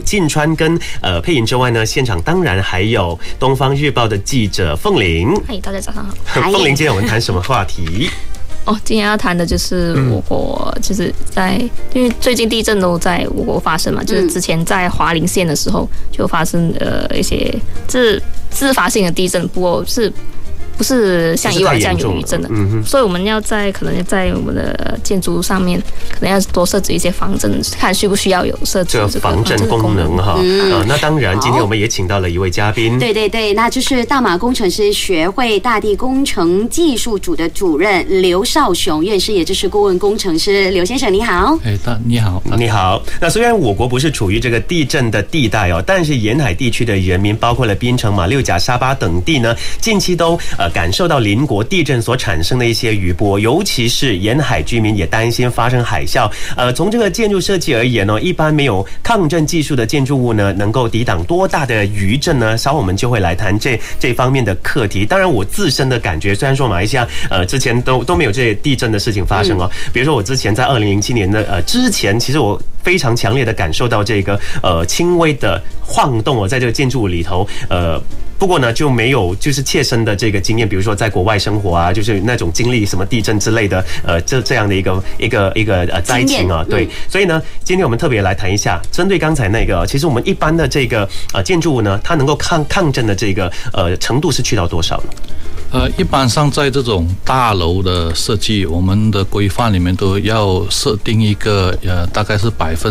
晋川跟佩莹之外呢，现场当然还有东方日报的记者凤玲。 嗨，大家早上好。 凤玲，今天我们谈什么话题？ 今天要谈的就是我国，就是因为最近地震都在我国发生嘛，就是之前在华林县的时候就发生一些自发性的地震，不过不是像以往这样有余震的，所以我们可能在我们的建筑上面，可能要多设置一些防震，看需不需要有设置这个防震功能哈。那当然，今天我们也请到了一位嘉宾， 对，那就是大马工程师学会大地工程技术组的主任刘少雄院士，也就是顾问工程师刘先生，你好。 你好。那虽然我国不是处于这个地震的地带哦，但是沿海地区的人民，包括了槟城、马六甲、沙巴等地呢，近期都感受到邻国地震所产生的一些余波，尤其是沿海居民也担心发生海啸。从这个建筑设计而言呢，一般没有抗震技术的建筑物呢，能够抵挡多大的余震呢？稍后我们就会来谈这方面的课题。当然，我自身的感觉，虽然说马来西亚之前都没有这些地震的事情发生哦。比如说我之前在2007年的之前，其实我非常强烈的感受到这个轻微的晃动哦，在这个建筑物里头不过呢，就没有就是切身的这个经验，比如说在国外生活啊，就是那种经历什么地震之类的，这样的一个灾情啊，对，所以呢，今天我们特别来谈一下，针对刚才那个，其实我们一般的这个建筑物呢，它能够抗震的这个程度是去到多少呢？ 一般上在这种大楼的设计，我们的规范里面都要设定一个大概是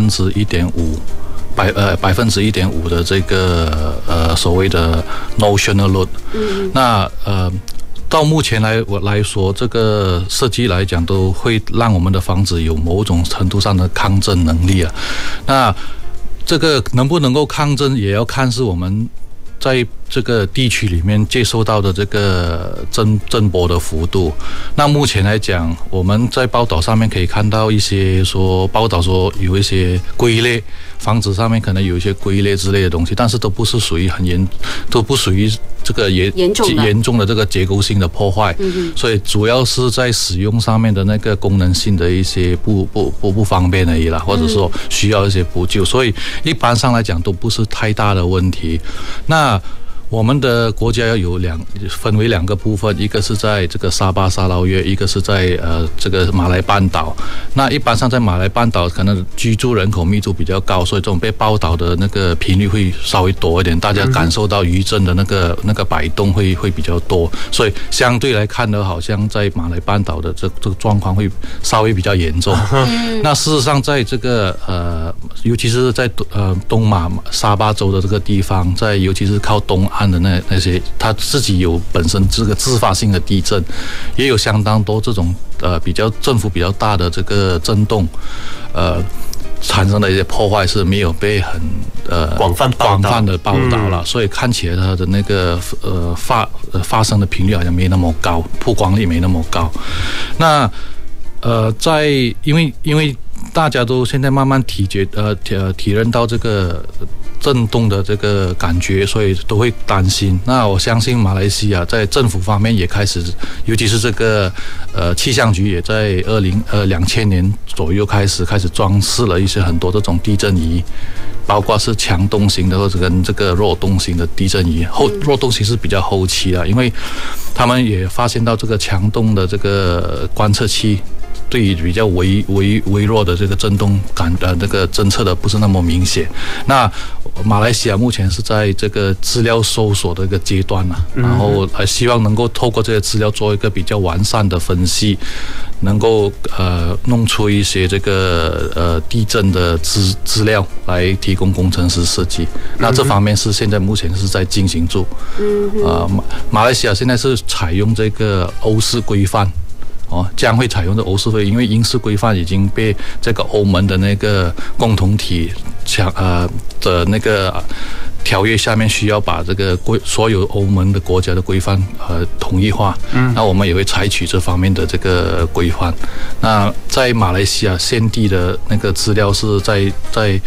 1.5%。1.5%的这个所谓的 notional load，那到目前来说，这个设计来讲都会让我们的房子有某种程度上的抗震能力啊。那这个能不能够抗震，也要看是我们在这个地区里面接受到的这个震波的幅度。那目前来讲，我们在报道上面可以看到一些报道说有一些龟裂，房子上面可能有一些龟裂之类的东西，但是都不是属于都不属于这个严重的这个结构性的破坏，所以主要是在使用上面的那个功能性的一些不方便而已啦，或者说需要一些补救，所以一般上来讲都不是太大的问题。那我们的国家有分为2个部分，一个是在这个沙巴沙捞越，一个是在这个马来半岛。那一般上在马来半岛可能居住人口密度比较高，所以这种被报道的那个频率会稍微多一点，大家感受到余震的那个摆动会比较多，所以相对来看呢，好像在马来半岛的这个状况会稍微比较严重。那事实上在这个尤其是在东马沙巴州的这个地方，尤其是靠东岸的那些，它自己有本身这个自发性的地震，也有相当多这种振幅比较大的这个震动，产生的一些破坏是没有被很广泛的报道了，所以看起来它的那个发生的频率好像没那么高，曝光率没那么高。那因为大家都现在慢慢体认到这个震动的这个感觉，所以都会担心。那我相信马来西亚在政府方面也开始，尤其是这个气象局也在2000年左右开始装饰了一些很多这种地震仪，包括是强动型的或者跟这个弱动型的地震仪。弱动型是比较后期的，因为他们也发现到这个强动的这个观测器对于比较微弱的这个震动这个侦测的不是那么明显。那马来西亚目前是在这个资料搜索的一个阶段嘛，然后希望能够透过这些资料做一个比较完善的分析，能够弄出一些这个地震的资料来提供工程师设计。那这方面是现在目前是在进行中。马来西亚现在是采用这个欧式规范。将会采用这欧式规，因为英式规范已经被这个欧盟的那个共同体的那个条约下面需要把这个所有欧盟的国家的规范统一化。那我们也会采取这方面的这个规范。那在马来西亚现地的那个资料是在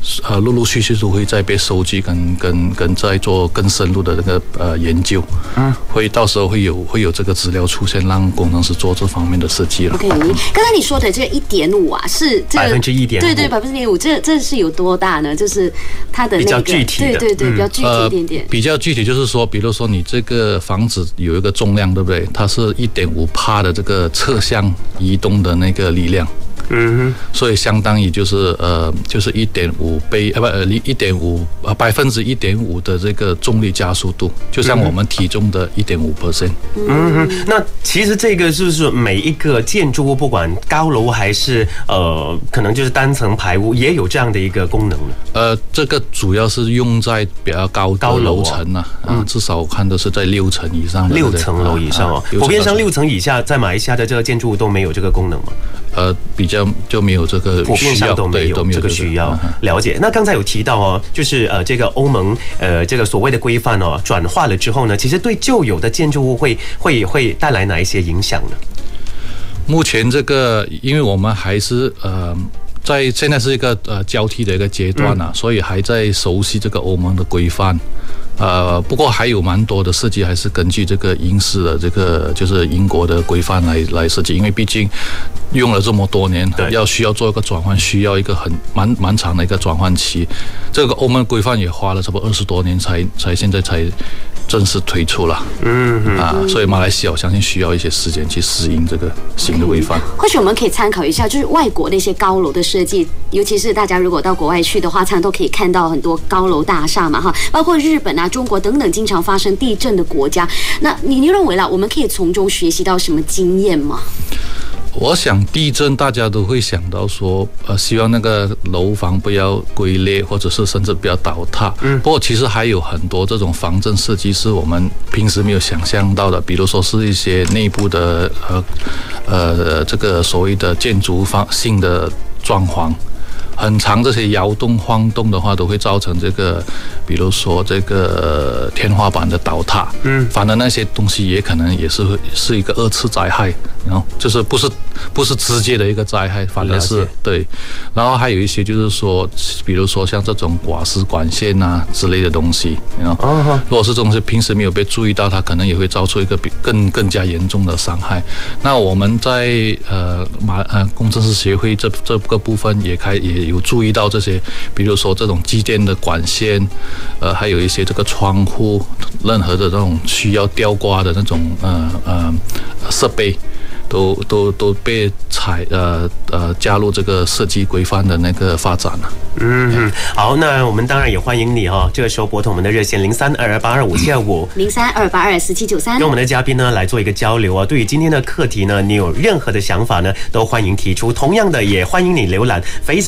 陆陆续续都会再被收集跟再做更深入的那个研究，会到时候会有这个资料出现，让工程师做这方面的设计了。 OK， 刚才你说的这个1.5啊，是这个 1.5%， 对，1.5%，这是有多大呢？就是它的那个比较具体的， 对，比较具体一点点。 比较具体就是说，比如说你这个房子有一个重量，对不对？它是1.5%的这个侧向移动的那个力量。所以相当于就是1.5倍1.5%的这个重力加速度，就像我们体重的1.5%。 那其实这个就是每一个建筑物，不管高楼还是可能就是单层排屋，也有这样的一个功能呢。 这个主要是用在比较高的楼层至少我看都是在6层以上的。 6层楼以上哦，普遍上6层以下，在马来西亚的这个建筑物都没有这个功能吗？ 比较就没有这个普遍上都没有这个需要。了解。那刚才有提到哦，就是这个欧盟这个所谓的规范哦，转化了之后呢，其实对旧有的建筑物会带来哪一些影响呢？ 目前这个，因为我们还是在现在是一个交替的一个阶段所以还在熟悉这个欧盟的规范。不过还有蛮多的设计还是根据这个英式的这个就是英国的规范来设计，因为毕竟用了这么多年，需要做一个转换，需要一个蛮长的一个转换期。这个欧盟规范也花了差不多20多年现在才正式推出了。所以马来西亚我相信需要一些时间去适应这个新的规范。 或许我们可以参考一下，就是外国的一些高楼的设计，尤其是大家如果到国外去的话，常常都可以看到很多高楼大厦嘛，包括日本中国等等经常发生地震的国家。那你认为我们可以从中学习到什么经验吗？ 我想地震大家都会想到说，希望那个楼房不要龟裂，或者是甚至不要倒塌。不过其实还有很多这种防震设计是我们平时没有想象到的，比如说是一些内部的这个所谓的建筑性的装潢。很长这些摇动晃动的话，都会造成这个，比如说这个天花板的倒塌。反正那些东西也可能也是一个2次灾害，然后就是不是直接的一个灾害，反而是对。然后还有一些就是说，比如说像这种瓦斯管线之类的东西，如果是这种东西平时没有被注意到，它可能也会造出一个更加严重的伤害。那我们在工程师协会这个部分也有注意到这些，比如说这种基建的管线，还有一些这个窗户，任何的这种需要吊挂的那种设备，都被加入这个设计规范的那个发展了。 好，那我们当然也欢迎你这个时候拨通我们的热线0322825725 0328241793， 跟我们的嘉宾呢来做一个交流啊。对于今天的课题呢，你有任何的想法呢，都欢迎提出。同样的，也欢迎你浏览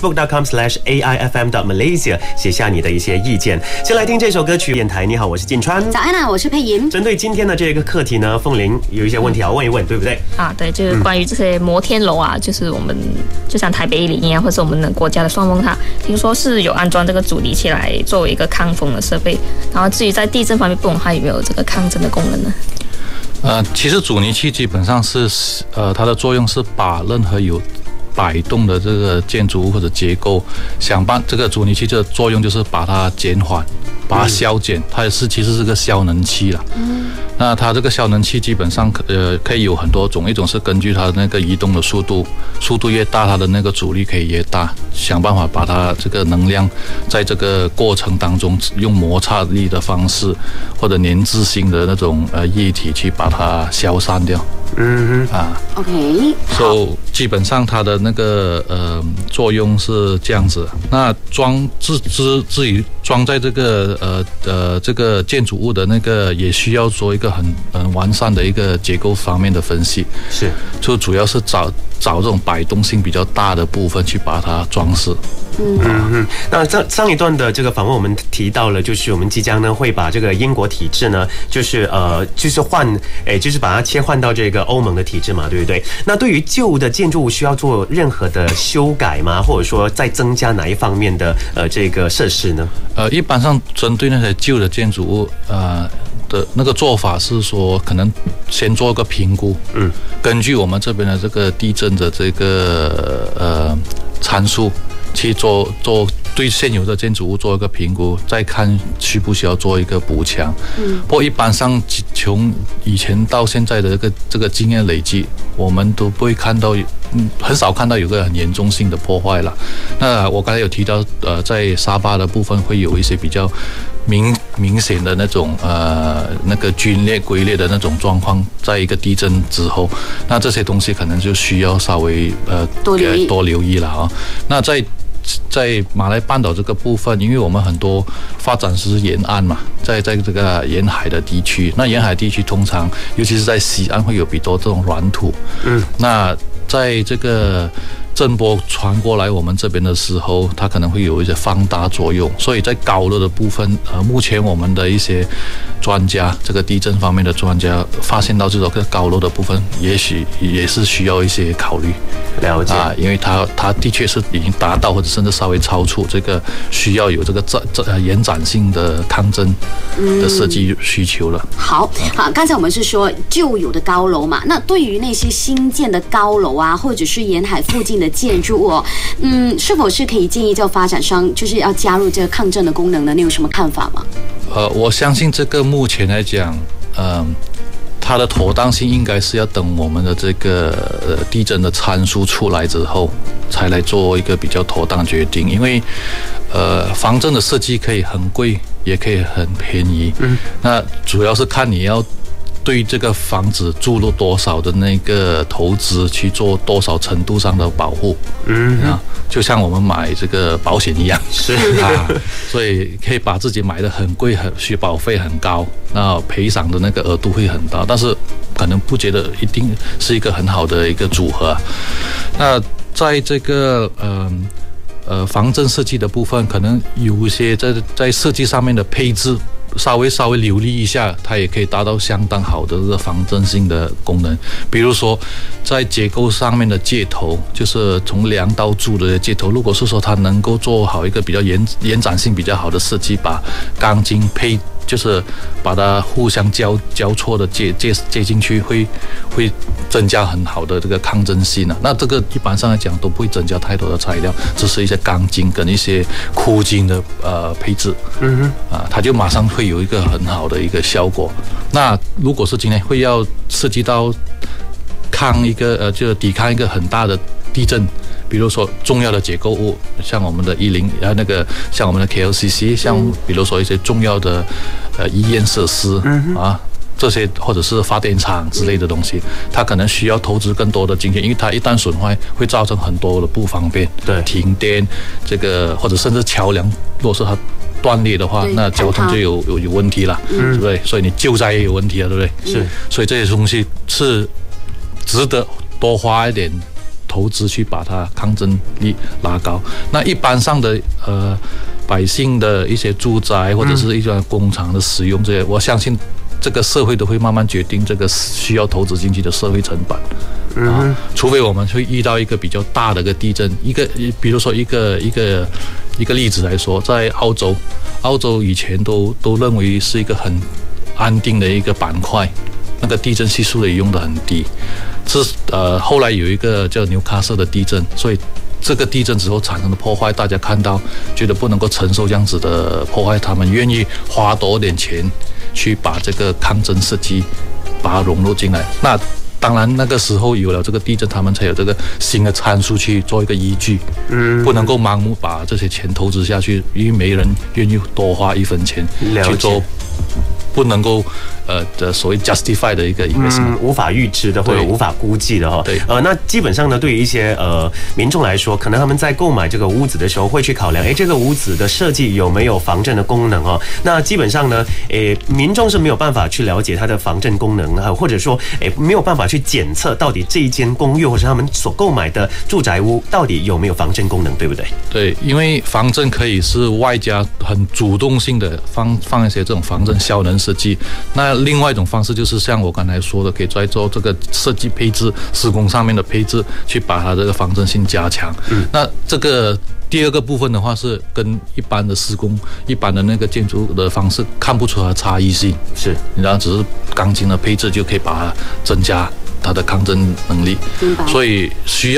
facebook.com/AIFM.Malaysia 写下你的一些意见。先来听这首歌曲。电台你好，我是晋川。 早安我是佩莹。 针对今天的这个课题呢，凤玲有一些问题要问一问，对不对？ 对，就是关于这些摩天楼就是我们就像台北101一样，或是我们的国家的双峰塔，听说是有安装这个阻尼器来作为一个抗风的设备。然后至于在地震方面，不懂它有没有这个抗震的功能呢？ 其实阻尼器基本上是它的作用是把任何有摆动的这个建筑物或者结构，这个阻尼器的作用就是把它减缓，把它消减，它其实是个消能器啦。那它这个消能器基本上可以有很多种，一种是根据它的那个移动的速度越大，它的那个阻力可以越大，想办法把它这个能量在这个过程当中用摩擦力的方式或者粘滞性的那种液体去把它消散掉。 OK， 所以基本上它的那个作用是这样子。那至于装在这个这个建筑物的那个，也需要做一个很完善的一个结构方面的分析。 是， 就主要是找这种摆动性比较大的部分去把它装饰。 那上一段的这个访问，我们提到了，就是我们即将呢会把这个英国体制呢，就是把它切换到这个欧盟的体制嘛，对不对？那对于旧的建筑物需要做任何的修改吗？或者说再增加哪一方面的这个设施呢？ 一般上针对那些旧的建筑物，的那个做法是说，可能先做一个评估，根据我们这边的这个地震的这个参数去做对现有的建筑物做一个评估，再看需不需要做一个补强。不过一般上从以前到现在的这个经验累积，我们都不会看到，很少看到有个很严重性的破坏了。那我刚才有提到，在沙巴的部分会有一些比较明显的那种那个龟裂的那种状况，在一个地震之后，那这些东西可能就需要稍微多留意了啊。那在马来半岛这个部分，因为我们很多发展是沿岸嘛，在这个沿海的地区，那沿海地区通常尤其是在西岸会有比较多这种软土，那在这个震波传过来我们这边的时候，它可能会有一些放大作用，所以在高楼的部分，目前我们的一些专家，这个地震方面的专家发现到这种高楼的部分，也许也是需要一些考虑。 了解因为它的确是已经达到或者甚至稍微超出这个需要有这个延展性的抗震的设计需求了。 好，刚才我们是说旧有的高楼嘛，那对于那些新建的高楼啊，或者是沿海附近的建筑物是否是可以建议叫发展商就是要加入这个抗震的功能呢？你有什么看法吗？ 我相信这个目前来讲，它的妥当性应该是要等我们的这个地震的参数出来之后，才来做一个比较妥当决定。因为防震的设计可以很贵，也可以很便宜。那主要是看你要对这个房子注入多少的那个投资，去做多少程度上的保护。就像我们买这个保险一样， 是所以可以把自己买得很贵，需保费很高，那赔偿的那个额度会很大，但是可能不觉得一定是一个很好的一个组合。那在这个防震设计的部分，可能有一些在设计上面的配置稍微留意一下，它也可以达到相当好的这个防震性的功能。比如说在结构上面的接头，就是从梁到柱的接头，如果是说它能够做好一个比较延展性比较好的设计，把钢筋就是把它互相交错的接进去，会增加很好的这个抗震性啊。那这个一般上来讲都不会增加太多的材料，只是一些钢筋跟一些箍筋的配置。它就马上会有一个很好的一个效果。那如果是今天会要涉及到就抵抗一个很大的地震，比如说重要的结构物，像我们的像我们的 KLCC， 像比如说一些重要的医院设施这些或者是发电厂之类的东西，它可能需要投资更多的金钱，因为它一旦损坏会造成很多的不方便， 对， 停电这个或者甚至桥梁，如果是它断裂的话，那交通就有问题了，对不对？所以你救灾也有问题了，对不对？ 是， 所以这些东西是值得多花一点投资去把它抗震力拉高。那一般上的百姓的一些住宅或者是一些工厂的使用这些，我相信这个社会都会慢慢决定这个需要投资进去的社会成本。除非我们会遇到一个比较大的一个地震，比如说一个例子来说，在澳洲以前都认为是一个很安定的一个板块，那个地震系数也用得很低。后来有一个叫纽卡斯的地震，所以这个地震之后产生的破坏，大家看到觉得不能够承受这样子的破坏，他们愿意花多点钱去把这个抗震设计把它融入进来。那当然那个时候有了这个地震，他们才有这个新的参数去做一个依据，不能够盲目把这些钱投资下去，因为没人愿意多花一分钱去做不能够的所谓 justify 的一个 investment， 无法预知的或者无法估计的哈。 对， 那基本上呢，对于一些民众来说，可能他们在购买这个屋子的时候会去考量，这个屋子的设计有没有防震的功能哦。那基本上呢，民众是没有办法去了解它的防震功能，或者说没有办法去检测到底这一间公寓或者他们所购买的住宅屋到底有没有防震功能，对不对？ 对，因为防震可以是外加很主动性的放一些这种防震效能设计。那另外一种方式就是像我刚才说的，可以在做这个设计配置、施工上面的配置，去把它这个防震性加强。那这个第二个部分的话，是跟一般的施工、一般的那个建筑的方式看不出它的差异性。 是， 你知道，只是钢筋的配置就可以把它增加它的抗震能力，所以需要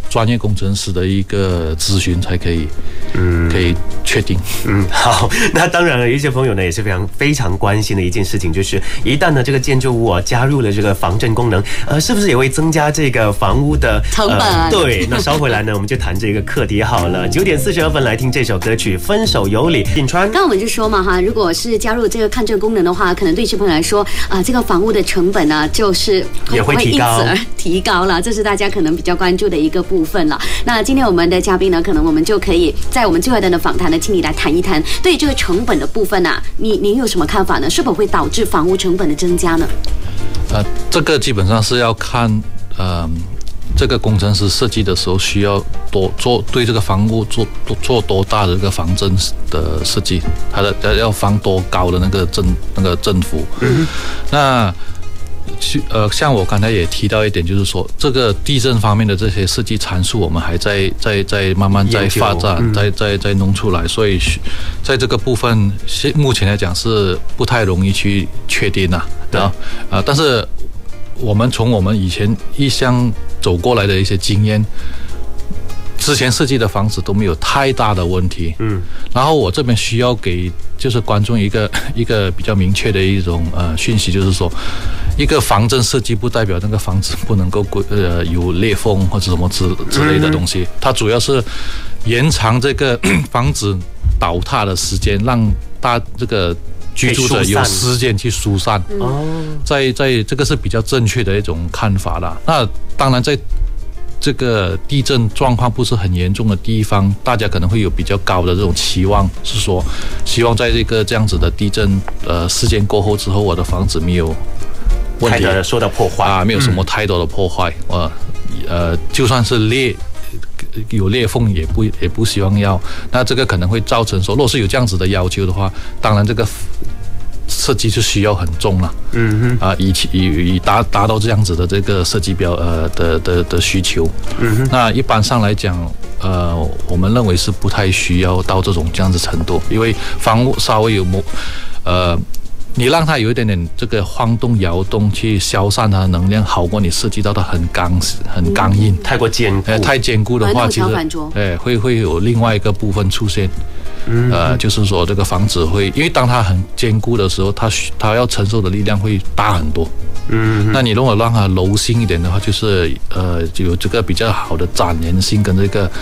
专业工程师的一个咨询才可以，可以确定。 好，那当然了，有一些朋友呢也是非常关心的一件事情，就是一旦呢这个建筑物加入了这个防震功能，是不是也会增加这个房屋的成本？ 对，那稍回来呢，我们就谈这个课题好了。9:42来听这首歌曲《分手有理》。品川， 刚我们就说嘛哈，如果是加入这个抗震功能的话，可能对一些朋友来说，这个房屋的成本呢，就是也会提高， 因此而提高了，这是大家可能比较关注的一个部分了。那今天我们的嘉宾呢，可能我们就可以在我们最后的访谈呢，请你来谈一谈对于这个成本的部分啊，您有什么看法呢？是否会导致房屋成本的增加呢？ 这个基本上是要看这个工程师设计的时候需要对这个房屋做多大的这个防震的设计，它的要防多高的那个振幅。那像我刚才也提到一点，就是说这个地震方面的这些设计参数，我们还在慢慢在发展，在弄出来，所以在这个部分目前来讲是不太容易去确定但是从我们以前一向走过来的一些经验，之前设计的房子都没有太大的问题。然后我这边需要给就是观众一个比较明确的一种讯息，就是说，一个防震设计不代表那个房子不能够有裂缝或者什么之类的东西，它主要是延长这个房子倒塌的时间，让这个居住者有时间去疏散。在这个是比较正确的一种看法啦。那当然在这个地震状况不是很严重的地方，大家可能会有比较高的这种期望，是说希望在这样子的地震事件过后之后，我的房子没有问题， 受到破坏没有什么太多的破坏。就算是有裂缝也不希望要。那这个可能会造成说，如果是有这样子的要求的话，当然这个设计就需要很重了。以达到这样子的这个设计的需求。那一般上来讲，我们认为是不太需要到这样子程度，因为房屋稍微有你让它有一点点这个晃动摇动去消散它的能量，好过你设计到它很刚硬， 太过坚固。 太坚固的话，其实会有另外一个部分出现。就是说这个房子会，因为当它很坚固的时候，它要承受的力量会大很多。那你如果让它柔性一点的话，就是有这个比较好的展延性跟这个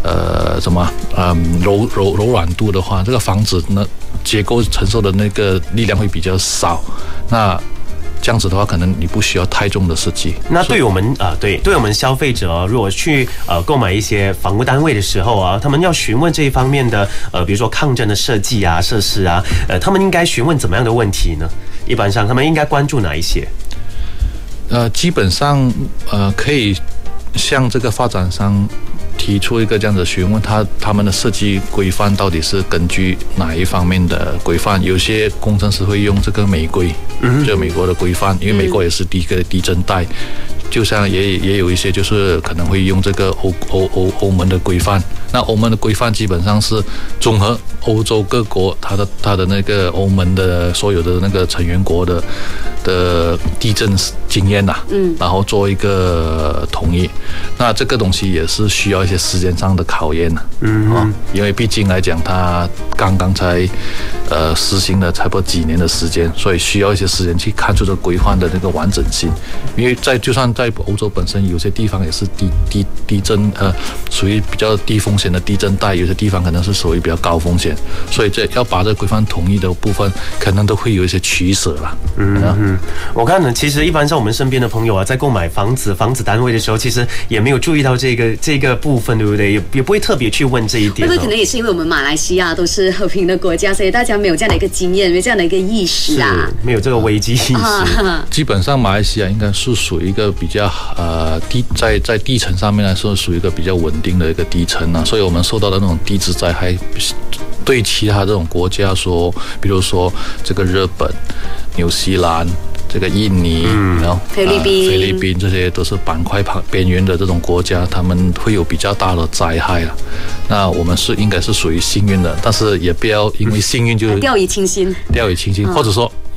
柔软度的话，这个房子呢结构承受的那个力量会比较少。那这样子的话，可能你不需要太重的设计。 那对我们消费者，如果去购买一些房屋单位的时候啊，他们要询问这一方面的比如说抗震的设计啊、设施啊，他们应该询问怎么样的问题呢？一般上他们应该关注哪一些？ 基本上可以向这个发展商提出一个这样的询问，他们的设计规范到底是根据哪一方面的规范？有些工程师会用这个美规，就美国的规范，因为美国也是第一个地震带。就像也有一些就是可能会用这个欧盟的规范。那欧盟的规范基本上是综合欧洲各国它的那个欧盟的所有的那个成员国的地震经验然后做一个统一。那这个东西也是需要一些时间上的考验因为毕竟来讲它刚刚才实行了差不多几年的时间，所以需要一些时间去看出这个规范的那个完整性。因为就算在欧洲本身有些地方也是地震属于比较低风险的地震带，有些地方可能是属于比较高风险，所以这要把这个规范统一的部分可能都会有一些取舍啦。 我看呢，其实一般上我们身边的朋友在购买房子单位的时候，其实也没有注意到这个部分，对不对？也不会特别去问这一点。 会不会可能也是因为我们马来西亚都是和平的国家，所以大家没有这样的一个经验，没有这样的一个意识啊， 没有这个危机意识。 基本上马来西亚应该是属于一个比较在地层上面来说属于一个比较稳定的一个地层所以我们受到的那种地质灾害，对其他这种国家说，比如说这个日本、纽西兰、这个印尼，然后菲律宾这些都是板块边缘的这种国家，他们会有比较大的灾害了。那我们应该是属于幸运的，但是也不要因为幸运就掉以轻心， 或者说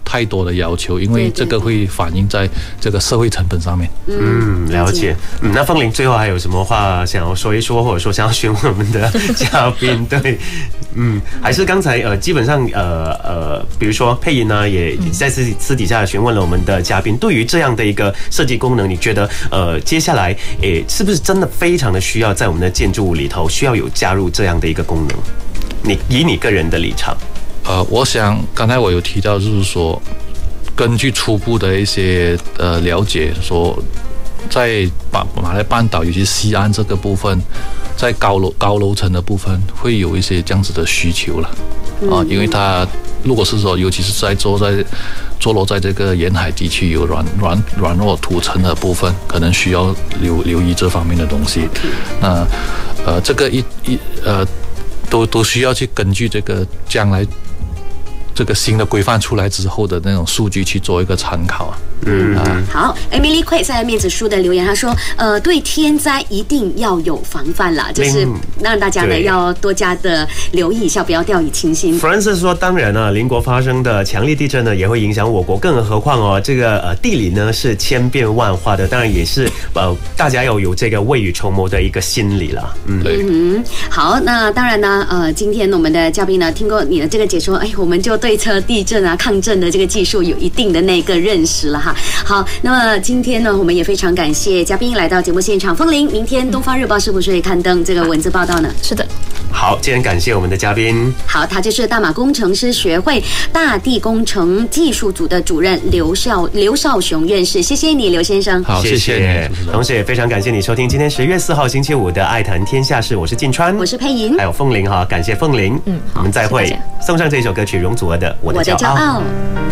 太多的要求，因为这个会反映在这个社会成本上面。 了解。那凤玲最后还有什么话想要说一说，或者说想要询问我们的嘉宾？对，还是刚才基本上比如说佩莹呢，也在私底下询问了我们的嘉宾，对于这样的一个设计功能，你觉得接下来是不是真的非常的需要在我们的建筑物里头需要有加入这样的一个功能？以你个人的立场， 我想刚才我有提到，就是说根据初步的一些了解，说在马来半岛，尤其是西岸这个部分，在高楼层的部分会有一些这样子的需求了因为它如果是说，尤其是坐落在这个沿海地区有软弱土层的部分，可能需要留意这方面的东西。那这个都需要去根据这个将来这个新的规范出来之后的那种数据去做一个参考好 ，Emily Quay 在面子书的留言，他说，对天灾一定要有防范啦，就是让大家呢要多加的留意一下，不要掉以轻心。 Francis 说，当然啊，邻国发生的强烈地震呢，也会影响我国，更何况这个地理呢是千变万化的，当然也是大家要有这个未雨绸缪的一个心理了。 好，那当然呢，今天我们的嘉宾呢，听过你的这个解说，我们就对这地震啊、抗震的这个技术有一定的那个认识了哈。好，那么今天呢，我们也非常感谢嘉宾来到节目现场。凤玲，明天《东方日报》是不是会刊登这个文字报道呢？ 是的。 好，今天感谢我们的嘉宾。 好，他就是大马工程师学会大地工程技术组的主任刘少雄院士，谢谢你，刘先生。 好，谢谢你。 同时也非常感谢你收听今天10月4号星期五的《爱谈天下事》，我是晋川， 我是佩莹， 还有凤玲哈，感谢凤玲。我们再会。送上这首歌曲容祖儿的《我的骄傲》。